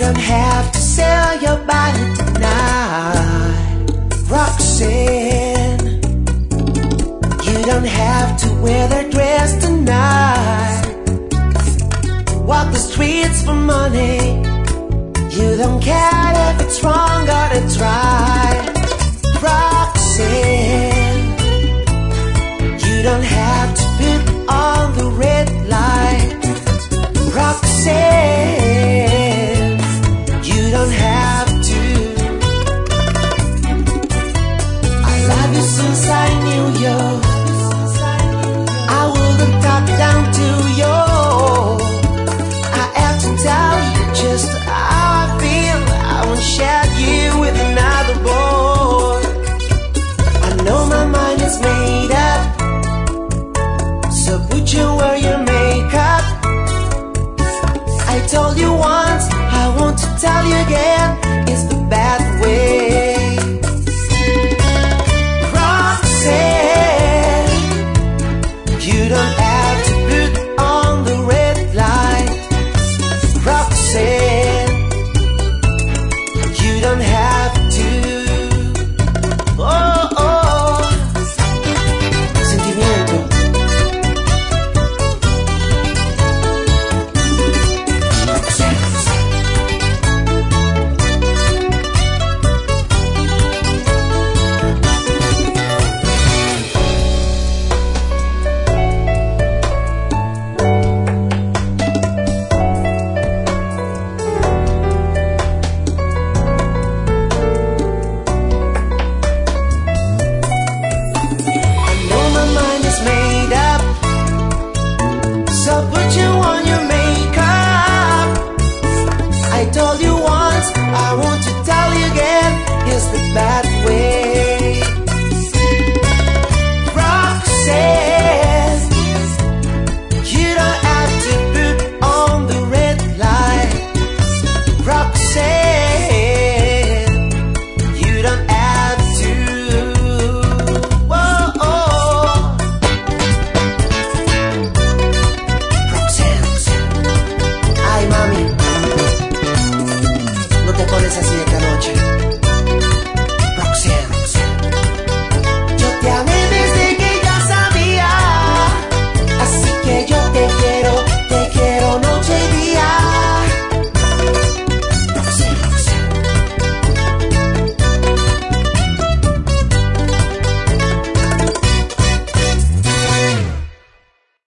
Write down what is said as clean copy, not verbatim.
don't have to sell your body tonight, Roxanne. You don't have to wear that dress tonight, walk the streets for money. You don't care if it's wrong or it's right, Roxanne. You don't have to put on the red light, Roxanne. You don't have to. I love you since I knew you. I wouldn't talk down to you. I have to tell you just how I feel. I won't share you with another boy. I know my mind is made up, so put you wear your makeup. I told you once, I want to tell you again, it's the bad way. Roxanne, you don't have to put on the red light, Roxanne. You don't have to. Oh, oh. Sentimiento. So put you on your makeup. I told you once, I want to tell you again, it's the bad way.